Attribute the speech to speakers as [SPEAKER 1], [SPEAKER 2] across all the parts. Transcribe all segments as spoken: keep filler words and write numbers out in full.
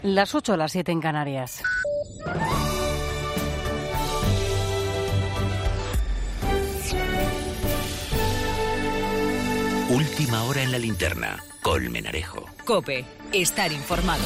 [SPEAKER 1] Las ocho, las siete en Canarias.
[SPEAKER 2] Última hora en la linterna. Colmenarejo.
[SPEAKER 3] COPE. Estar informado.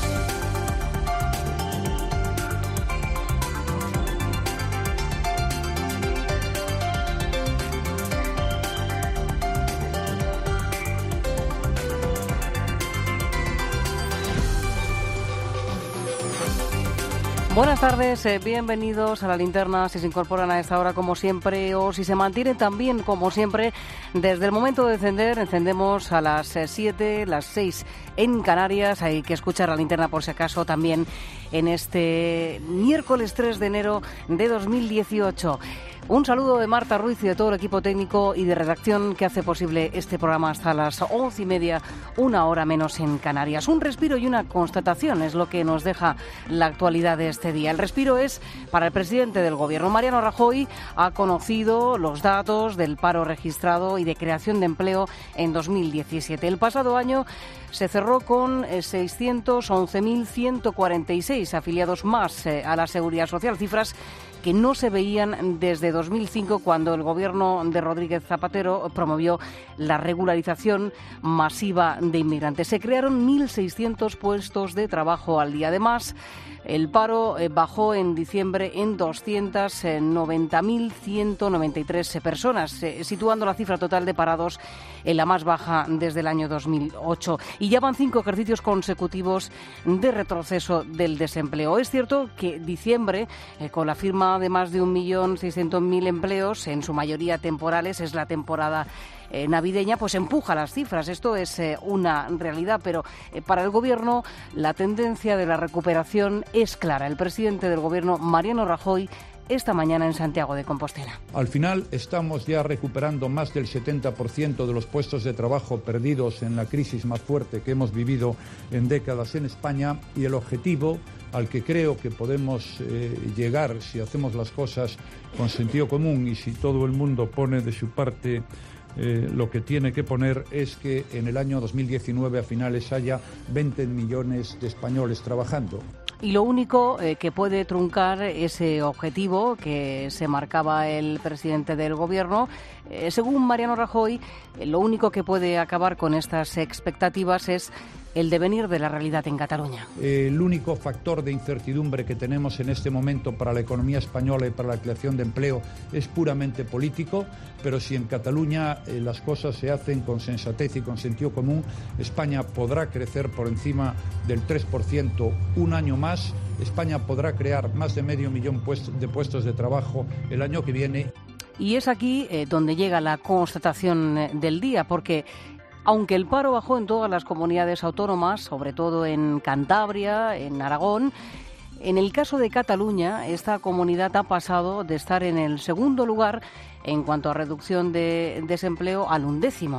[SPEAKER 1] Buenas tardes, eh, bienvenidos a la linterna. Si se incorporan a esta hora como siempre o si se mantienen también como siempre, desde el momento de encender, encendemos a las siete, las seis en Canarias. Hay que escuchar la linterna por si acaso también en este miércoles tres de enero de dos mil dieciocho. Un saludo de Marta Ruiz y de todo el equipo técnico y de redacción que hace posible este programa hasta las once y media, una hora menos en Canarias. Un respiro y una constatación es lo que nos deja la actualidad de este día. El respiro es para el presidente del Gobierno. Mariano Rajoy ha conocido los datos del paro registrado y de creación de empleo en dos mil diecisiete. El pasado año se cerró con seiscientos once mil ciento cuarenta y seis afiliados más a la Seguridad Social, cifras que no se veían desde dos mil cinco, cuando el gobierno de Rodríguez Zapatero promovió la regularización masiva de inmigrantes. Se crearon mil seiscientos puestos de trabajo al día. Además, el paro bajó en diciembre en doscientos noventa mil ciento noventa y tres personas, situando la cifra total de parados en la más baja desde el año dos mil ocho. Y ya van cinco ejercicios consecutivos de retroceso del desempleo. Es cierto que diciembre, eh, con la firma de más de un millón seiscientos mil empleos, en su mayoría temporales, es la temporada Eh, navideña, pues empuja las cifras. Esto es eh, una realidad, pero eh, para el Gobierno la tendencia de la recuperación es clara. El presidente del Gobierno, Mariano Rajoy, esta mañana en Santiago de Compostela.
[SPEAKER 4] Al final estamos ya recuperando más del setenta por ciento de los puestos de trabajo perdidos en la crisis más fuerte que hemos vivido en décadas en España, y el objetivo al que creo que podemos eh, llegar si hacemos las cosas con sentido común y si todo el mundo pone de su parte Eh, lo que tiene que poner, es que en el año dos mil diecinueve a finales haya veinte millones de españoles trabajando.
[SPEAKER 1] Y lo único eh, que puede truncar ese objetivo que se marcaba el presidente del Gobierno, eh, según Mariano Rajoy, eh, lo único que puede acabar con estas expectativas es el devenir de la realidad en Cataluña.
[SPEAKER 4] Eh, el único factor de incertidumbre que tenemos en este momento para la economía española y para la creación de empleo es puramente político, pero si en Cataluña eh, las cosas se hacen con sensatez y con sentido común, España podrá crecer por encima del tres por ciento un año más. España podrá crear más de medio millón de puestos de trabajo el año que viene.
[SPEAKER 1] Y es aquí eh, donde llega la constatación eh, del día, porque aunque el paro bajó en todas las comunidades autónomas, sobre todo en Cantabria, en Aragón, en el caso de Cataluña, esta comunidad ha pasado de estar en el segundo lugar en cuanto a reducción de desempleo al undécimo.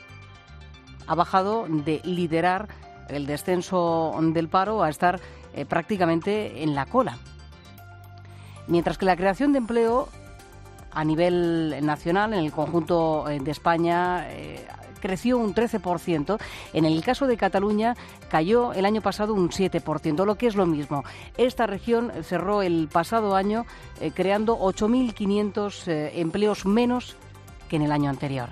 [SPEAKER 1] Ha bajado de liderar el descenso del paro a estar eh, prácticamente en la cola. Mientras que la creación de empleo a nivel nacional, en el conjunto de España, eh, creció un trece por ciento. En el caso de Cataluña cayó el año pasado un siete por ciento, lo que es lo mismo. Esta región cerró el pasado año eh, creando ocho mil quinientos eh, empleos menos que en el año anterior.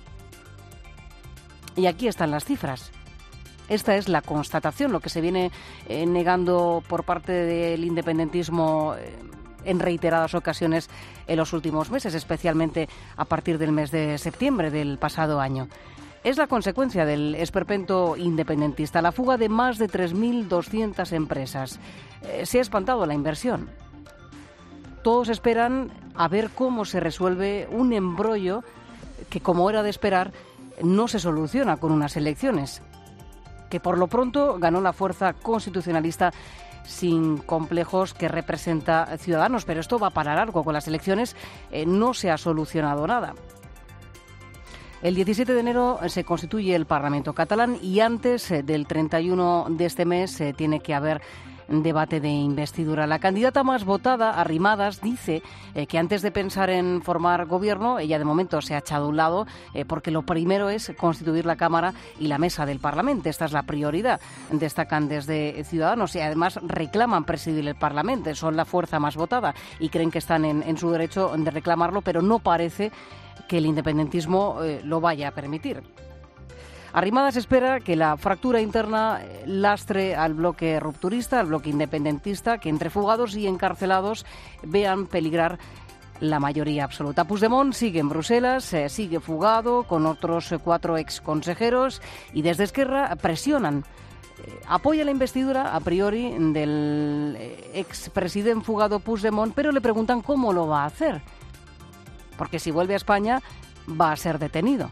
[SPEAKER 1] Y aquí están las cifras. Esta es la constatación, lo que se viene eh, negando por parte del independentismo eh, en reiteradas ocasiones en los últimos meses, especialmente a partir del mes de septiembre del pasado año. Es la consecuencia del esperpento independentista, la fuga de más de tres mil doscientas empresas. Eh, se ha espantado la inversión. Todos esperan a ver cómo se resuelve un embrollo que, como era de esperar, no se soluciona con unas elecciones, que por lo pronto ganó la fuerza constitucionalista sin complejos que representa Ciudadanos, pero esto va para largo. Con las elecciones eh, no se ha solucionado nada. El diecisiete de enero se constituye el Parlamento catalán y antes del treinta y uno de este mes eh, tiene que haber debate de investidura. La candidata más votada, Arrimadas, dice eh, que antes de pensar en formar gobierno, ella de momento se ha echado a un lado eh, porque lo primero es constituir la Cámara y la mesa del Parlamento. Esta es la prioridad, destacan desde Ciudadanos, y además reclaman presidir el Parlamento. Son la fuerza más votada y creen que están en, en su derecho de reclamarlo, pero no parece que el independentismo eh, lo vaya a permitir. Arrimadas espera que la fractura interna lastre al bloque rupturista, al bloque independentista, que entre fugados y encarcelados vean peligrar la mayoría absoluta. Puigdemont sigue en Bruselas, eh, sigue fugado con otros cuatro exconsejeros y desde Esquerra presionan. Eh, apoya la investidura a priori del expresidente fugado Puigdemont, pero le preguntan cómo lo va a hacer. Porque si vuelve a España va a ser detenido.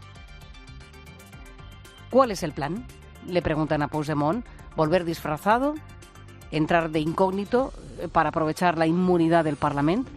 [SPEAKER 1] ¿Cuál es el plan?, le preguntan a Puigdemont. ¿Volver disfrazado? ¿Entrar de incógnito para aprovechar la inmunidad del Parlamento?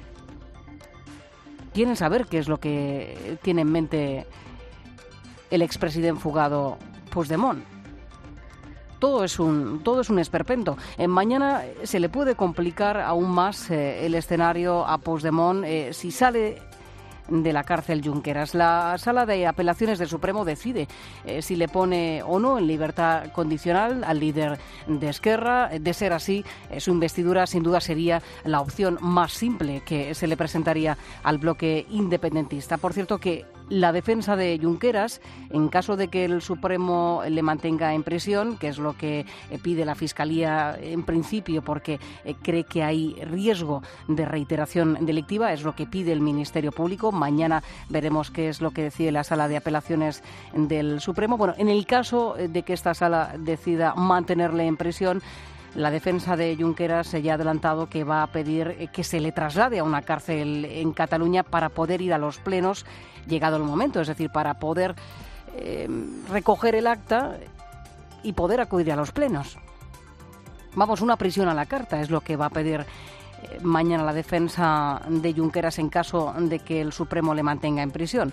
[SPEAKER 1] Quieren saber qué es lo que tiene en mente el expresidente fugado Puigdemont. Todo es un, todo es un esperpento. En mañana se le puede complicar aún más eh, el escenario a Puigdemont eh, si sale de la cárcel Junqueras. La Sala de Apelaciones del Supremo decide eh, si le pone o no en libertad condicional al líder de Esquerra. De ser así, eh, su investidura sin duda sería la opción más simple que se le presentaría al bloque independentista. Por cierto que la defensa de Junqueras, en caso de que el Supremo le mantenga en prisión, que es lo que eh, pide la Fiscalía en principio porque eh, cree que hay riesgo de reiteración delictiva, es lo que pide el Ministerio Público. Mañana veremos qué es lo que decide la Sala de Apelaciones del Supremo. Bueno, en el caso de que esta sala decida mantenerle en prisión, la defensa de Junqueras ya ha adelantado que va a pedir que se le traslade a una cárcel en Cataluña para poder ir a los plenos llegado el momento, es decir, para poder eh, recoger el acta y poder acudir a los plenos. Vamos, una prisión a la carta es lo que va a pedir eh, mañana la defensa de Junqueras en caso de que el Supremo le mantenga en prisión.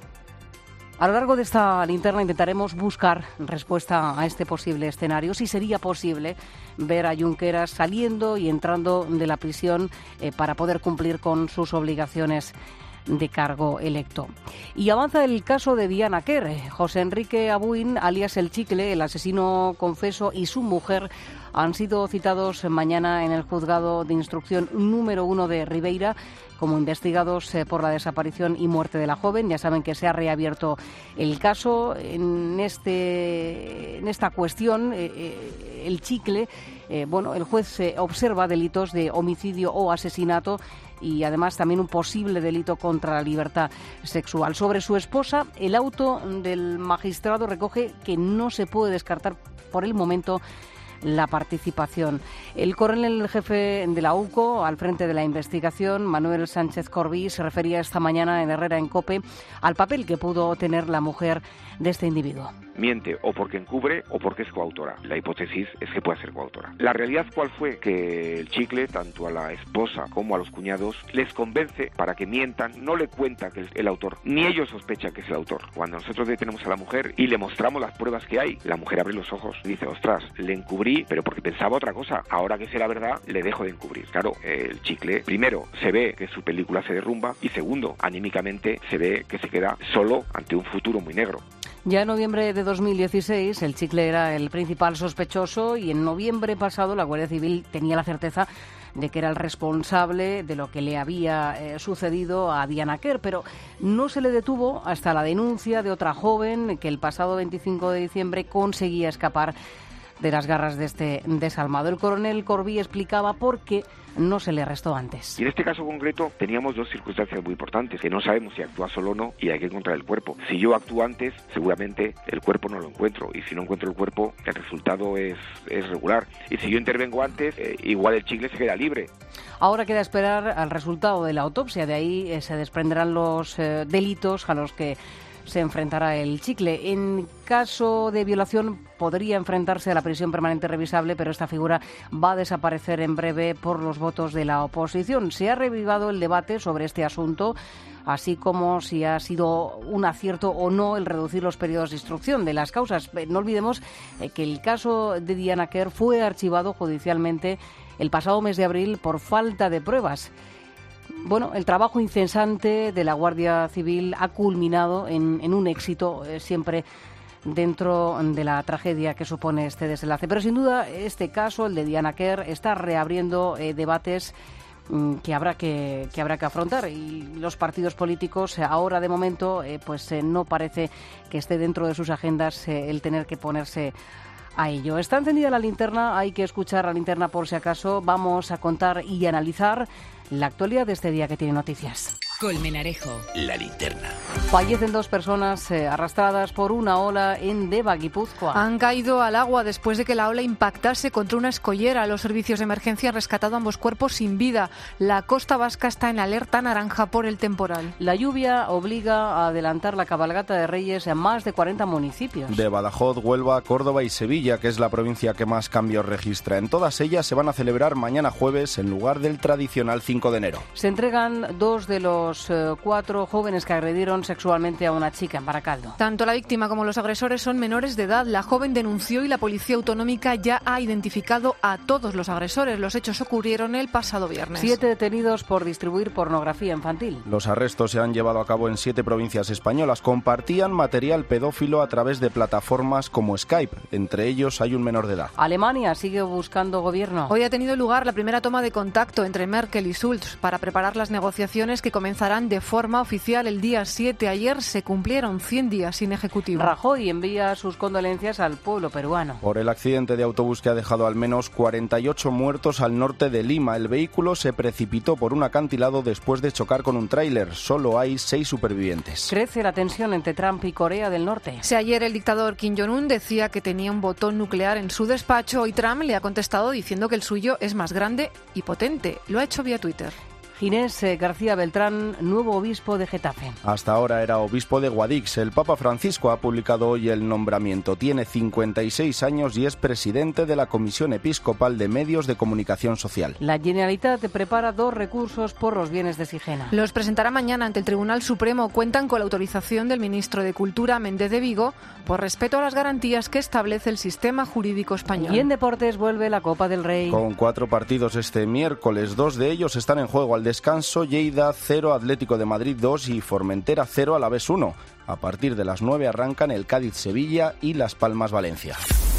[SPEAKER 1] A lo largo de esta linterna intentaremos buscar respuesta a este posible escenario, si sería posible ver a Junqueras saliendo y entrando de la prisión eh, para poder cumplir con sus obligaciones de cargo electo. Y avanza el caso de Diana Quer. José Enrique Abuin, alias El Chicle, el asesino confeso, y su mujer han sido citados mañana en el juzgado de instrucción número uno de Ribeira como investigados eh, por la desaparición y muerte de la joven. Ya saben que se ha reabierto el caso. En, este, en esta cuestión, eh, eh, El Chicle, eh, bueno, el juez eh, observa delitos de homicidio o asesinato y además también un posible delito contra la libertad sexual. Sobre su esposa, el auto del magistrado recoge que no se puede descartar por el momento la participación. El coronel jefe de la UCO, al frente de la investigación, Manuel Sánchez Corbí, se refería esta mañana en Herrera en COPE al papel que pudo tener la mujer de este individuo.
[SPEAKER 5] Miente o porque encubre o porque es coautora. La hipótesis es que pueda ser coautora. La realidad, ¿cuál fue? Que el Chicle, tanto a la esposa como a los cuñados, les convence para que mientan, no le cuenta que es el autor, ni ellos sospechan que es el autor. Cuando nosotros detenemos a la mujer y le mostramos las pruebas que hay, la mujer abre los ojos y dice, ostras, le encubrí, pero porque pensaba otra cosa. Ahora que sé la verdad, le dejo de encubrir. Claro, el Chicle, primero, se ve que su película se derrumba y segundo, anímicamente se ve que se queda solo ante un futuro muy negro.
[SPEAKER 1] Ya en noviembre de dos mil dieciséis, el Chicle era el principal sospechoso y en noviembre pasado la Guardia Civil tenía la certeza de que era el responsable de lo que le había eh, sucedido a Diana Quer, pero no se le detuvo hasta la denuncia de otra joven que el pasado veinticinco de diciembre conseguía escapar de las garras de este desalmado. El coronel Corbí explicaba por qué no se le arrestó antes.
[SPEAKER 5] Y en este caso concreto teníamos dos circunstancias muy importantes, que no sabemos si actúa solo o no y hay que encontrar el cuerpo. Si yo actúo antes, seguramente el cuerpo no lo encuentro, y si no encuentro el cuerpo, el resultado es, es regular. Y si yo intervengo antes, eh, igual el Chicle se queda libre.
[SPEAKER 1] Ahora queda esperar al resultado de la autopsia, de ahí eh, se desprenderán los eh, delitos a los que se enfrentará el Chicle. En caso de violación podría enfrentarse a la prisión permanente revisable, pero esta figura va a desaparecer en breve por los votos de la oposición. Se ha revivado el debate sobre este asunto, así como si ha sido un acierto o no el reducir los periodos de instrucción de las causas. No olvidemos que el caso de Diana Quer fue archivado judicialmente el pasado mes de abril por falta de pruebas. Bueno, el trabajo incesante de la Guardia Civil ha culminado en, en un éxito, eh, siempre dentro de la tragedia que supone este desenlace. Pero sin duda este caso, el de Diana Quer, está reabriendo eh, debates mm, que habrá que, que habrá que afrontar, y los partidos políticos eh, ahora de momento eh, pues eh, no parece que esté dentro de sus agendas eh, el tener que ponerse a ello. Está encendida la linterna, hay que escuchar la linterna por si acaso. Vamos a contar y analizar la actualidad de este día que tiene noticias.
[SPEAKER 3] Colmenarejo.
[SPEAKER 2] La linterna.
[SPEAKER 1] Fallecen dos personas eh, arrastradas por una ola en Deva, Guipúzcoa.
[SPEAKER 6] Han caído al agua después de que la ola impactase contra una escollera. Los servicios de emergencia han rescatado ambos cuerpos sin vida. La costa vasca está en alerta naranja por el temporal.
[SPEAKER 1] La lluvia obliga a adelantar la cabalgata de Reyes en más de cuarenta municipios.
[SPEAKER 7] De Badajoz, Huelva, Córdoba y Sevilla, que es la provincia que más cambios registra. En todas ellas se van a celebrar mañana jueves en lugar del tradicional cinco de enero.
[SPEAKER 1] Se entregan dos de los eh, cuatro jóvenes que agredieron sexualmente a una chica en Baracaldo.
[SPEAKER 6] Tanto la víctima como los agresores son menores de edad. La joven denunció y la policía autonómica ya ha identificado a todos los agresores. Los hechos ocurrieron el pasado viernes.
[SPEAKER 1] Siete detenidos por distribuir pornografía infantil.
[SPEAKER 7] Los arrestos se han llevado a cabo en siete provincias españolas. Compartían material pedófilo a través de plataformas como Skype. Entre ellos hay un menor de edad.
[SPEAKER 1] Alemania sigue buscando gobierno.
[SPEAKER 6] Hoy ha tenido lugar la primera toma de contacto entre Merkel y Schulz para preparar las negociaciones que comenzarán de forma oficial el día siete. Ayer se cumplieron cien días sin ejecutivo.
[SPEAKER 1] Rajoy envía sus condolencias al pueblo peruano.
[SPEAKER 7] Por el accidente de autobús que ha dejado al menos cuarenta y ocho muertos al norte de Lima. El vehículo se precipitó por un acantilado después de chocar con un tráiler. Solo hay seis supervivientes.
[SPEAKER 1] Crece la tensión entre Trump y Corea del Norte.
[SPEAKER 6] Si ayer el dictador Kim Jong-un decía que tenía un botón nuclear en su despacho, hoy Trump le ha contestado diciendo que el suyo es más grande y potente. Lo ha hecho vía Twitter.
[SPEAKER 1] Ginés García Beltrán, nuevo obispo de Getafe.
[SPEAKER 7] Hasta ahora era obispo de Guadix. El Papa Francisco ha publicado hoy el nombramiento. Tiene cincuenta y seis años y es presidente de la Comisión Episcopal de Medios de Comunicación Social.
[SPEAKER 1] La Generalitat prepara dos recursos por los bienes de Sigena.
[SPEAKER 6] Los presentará mañana ante el Tribunal Supremo. Cuentan con la autorización del ministro de Cultura, Méndez de Vigo, por respeto a las garantías que establece el sistema jurídico español.
[SPEAKER 1] Y en deportes vuelve la Copa del Rey.
[SPEAKER 7] Con cuatro partidos este miércoles, dos de ellos están en juego. Al descanso, Lleida cero, Atlético de Madrid dos y Formentera cero, Alavés uno. A partir de las nueve arrancan el Cádiz-Sevilla y Las Palmas-Valencia.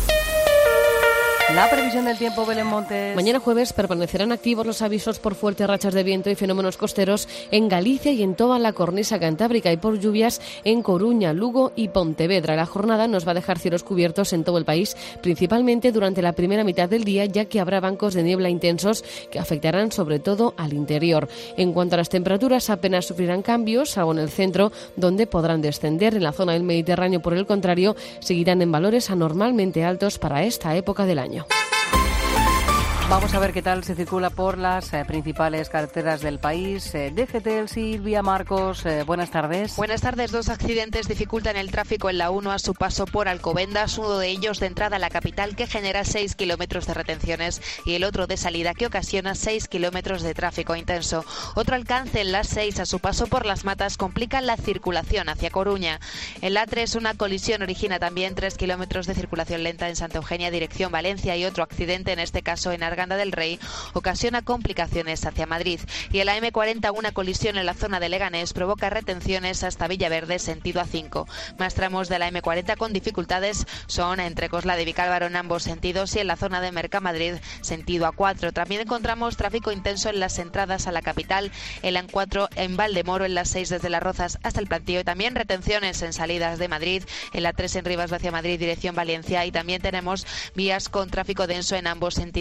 [SPEAKER 1] La previsión del tiempo, Belén Montes.
[SPEAKER 8] Mañana jueves permanecerán activos los avisos por fuertes rachas de viento y fenómenos costeros en Galicia y en toda la cornisa cantábrica, y por lluvias en Coruña, Lugo y Pontevedra. La jornada nos va a dejar cielos cubiertos en todo el país, principalmente durante la primera mitad del día, ya que habrá bancos de niebla intensos que afectarán sobre todo al interior. En cuanto a las temperaturas, apenas sufrirán cambios, salvo en el centro, donde podrán descender. En la zona del Mediterráneo, por el contrario, seguirán en valores anormalmente altos para esta época del año.
[SPEAKER 1] Vamos a ver qué tal se circula por las eh, principales carreteras del país. Eh, D G T, Silvia Marcos, eh, buenas tardes.
[SPEAKER 9] Buenas tardes. Dos accidentes dificultan el tráfico en la uno a su paso por Alcobendas, uno de ellos de entrada a la capital que genera seis kilómetros de retenciones y el otro de salida que ocasiona seis kilómetros de tráfico intenso. Otro alcance en la seis a su paso por Las Matas complica la circulación hacia Coruña. En la tres una colisión origina también tres kilómetros de circulación lenta en Santa Eugenia dirección Valencia, y otro accidente, en este caso en Arganda del Rey, ocasiona complicaciones hacia Madrid. Y en la eme cuarenta una colisión en la zona de Leganés provoca retenciones hasta Villaverde sentido A cinco. Más tramos de la eme cuarenta con dificultades son entre Coslada y Vicálvaro en ambos sentidos y en la zona de Mercamadrid sentido A cuatro. También encontramos tráfico intenso en las entradas a la capital, en la eme cuatro en Valdemoro, en las seis desde Las Rozas hasta el Plantío, y también retenciones en salidas de Madrid, en la tres en Rivas hacia Madrid dirección Valencia, y también tenemos vías con tráfico denso en ambos sentidos. Es el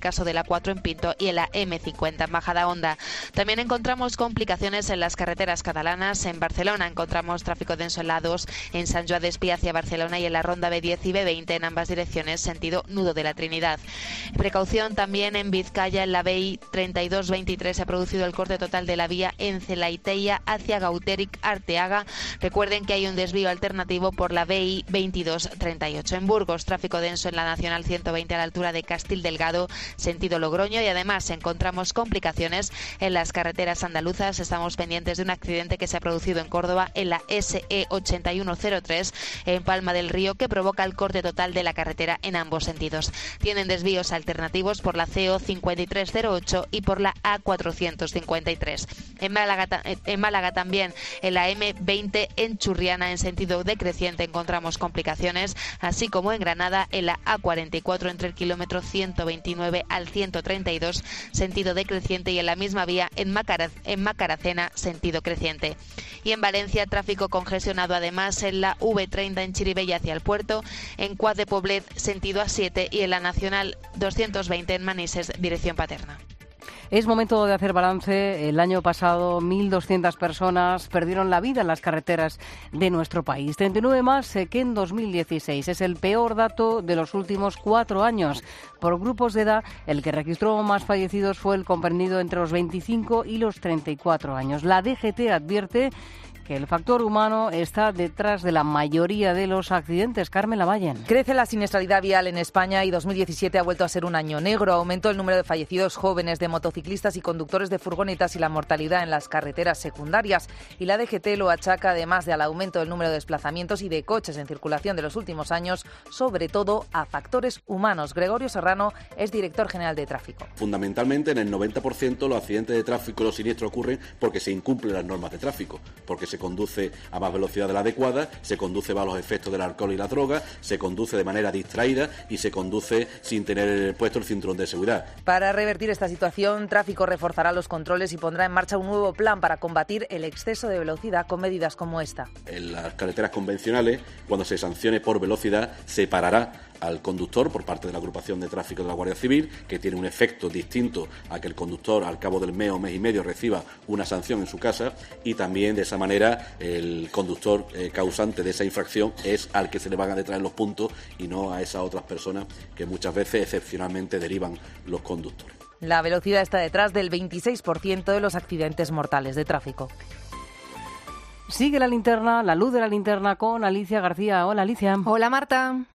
[SPEAKER 9] caso de la cuatro en Pinto y en la eme cincuenta en Majadahonda. También encontramos complicaciones en las carreteras catalanas. En Barcelona encontramos tráfico denso en la dos, en Sant Joan d'Espí hacia Barcelona y en la ronda be diez y be veinte en ambas direcciones, sentido Nudo de la Trinidad. Precaución también en Vizcaya, en la be i treinta y dos veintitrés se ha producido el corte total de la vía en Celaiteia hacia Gauteric Arteaga. Recuerden que hay un desvío alternativo por la be i veintidós treinta y ocho. En Burgos, tráfico denso en la Nacional ciento veinte a la altura de Castil Delgado, sentido Logroño, y además encontramos complicaciones en las carreteras andaluzas. Estamos pendientes de un accidente que se ha producido en Córdoba en la ese e ochenta y uno cero tres en Palma del Río, que provoca el corte total de la carretera en ambos sentidos. Tienen desvíos alternativos por la ce o cincuenta y tres cero ocho y por la a cuatrocientos cincuenta y tres. En Málaga, en Málaga también en la eme veinte en Churriana en sentido decreciente encontramos complicaciones, así como en Granada en la a cuarenta y cuatro entre el kilómetro ciento veintinueve al ciento treinta y dos sentido decreciente, y en la misma vía en, Macara, en Macaracena sentido creciente. Y en Valencia tráfico congestionado además en la ve treinta en Chirivella hacia el puerto, en Cuad de Poblet sentido a siete y en la Nacional doscientos veinte en Manises dirección Paterna.
[SPEAKER 1] Es momento de hacer balance. El año pasado mil doscientas personas perdieron la vida en las carreteras de nuestro país, treinta y nueve más que en dos mil dieciséis. Es el peor dato de los últimos cuatro años. Por grupos de edad, el que registró más fallecidos fue el comprendido entre los veinticinco y los treinta y cuatro años. La D G T advierte que el factor humano está detrás de la mayoría de los accidentes. Carmen Lavallen.
[SPEAKER 10] Crece la siniestralidad vial en España y dos mil diecisiete ha vuelto a ser un año negro. Aumentó el número de fallecidos jóvenes, de motociclistas y conductores de furgonetas y la mortalidad en las carreteras secundarias. Y la D G T lo achaca, además del aumento del número de desplazamientos y de coches en circulación de los últimos años, sobre todo a factores humanos. Gregorio Serrano es director general de tráfico.
[SPEAKER 11] Fundamentalmente, en el noventa por ciento los accidentes de tráfico, los siniestros ocurren porque se incumplen las normas de tráfico, porque se conduce a más velocidad de la adecuada, se conduce bajo los efectos del alcohol y la droga, se conduce de manera distraída y se conduce sin tener puesto el cinturón de seguridad.
[SPEAKER 10] Para revertir esta situación, Tráfico reforzará los controles y pondrá en marcha un nuevo plan para combatir el exceso de velocidad con medidas como esta.
[SPEAKER 11] En las carreteras convencionales, cuando se sancione por velocidad, se parará al conductor por parte de la agrupación de tráfico de la Guardia Civil, que tiene un efecto distinto a que el conductor al cabo del mes o mes y medio reciba una sanción en su casa, y también de esa manera el conductor eh, causante de esa infracción es al que se le van a detraer los puntos y no a esas otras personas que muchas veces excepcionalmente derivan los conductores.
[SPEAKER 10] La velocidad está detrás del veintiséis por ciento de los accidentes mortales de tráfico.
[SPEAKER 1] Sigue la linterna, la luz de la linterna con Alicia García. Hola, Alicia.
[SPEAKER 6] Hola, Marta.